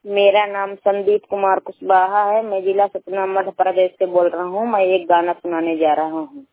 मेरा नाम संदीप कुमार कुशवाहा है। मैं जिला सतना मध्य प्रदेश से बोल रहा हूँ। मैं एक गाना सुनाने जा रहा हूँ।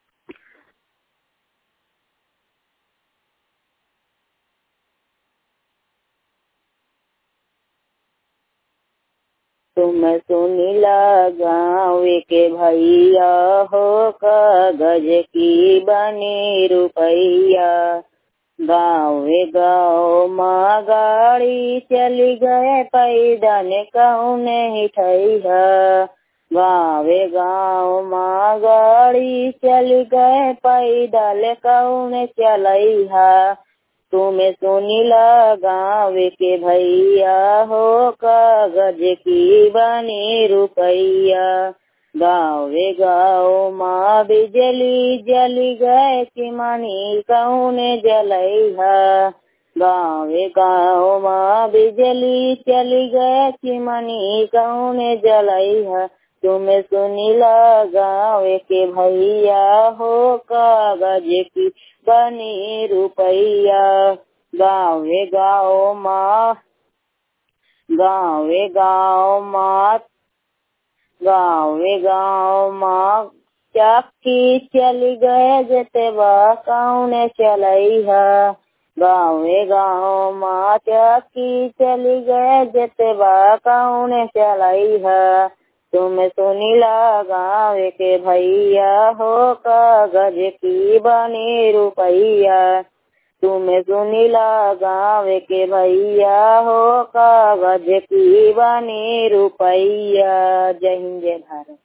तुम सुनीला गाँव के भैया हो, कागज की बनी रुपैया। गाँव गाँव माँ गाड़ी चली गए, पैदल कौन हिठैया। गाँव गाँव माँ गाड़ी चली गए, पैदल कौन चलैया। तुम सुनीला गाँव के भैया हो, कागज की बनी रुपैया। गाँव गाँव माँ बिजली जली गए, कि मनी कौन जलैया। गाँव गाँव माँ बिजली चली गए, कि मनी कौन जलैया। तुम सुनीला गाँव के भैया हो, कागज की बनी रुपैया। गाँव गाँव माँ गाँव गाँव माँ गाँव गाँव माँ चक्की चली गए, जतवा कौन चलैया। गाँव गाँव माँ चक्की चली गए, जतवा कौन चलैया। तुम सुनीला गाँव के भैया हो, कागज की बनी रुपैया। तुम सुनीला गाँव के भैया हो, कागज की बनी रुपैया। जय हिंद जय भारत।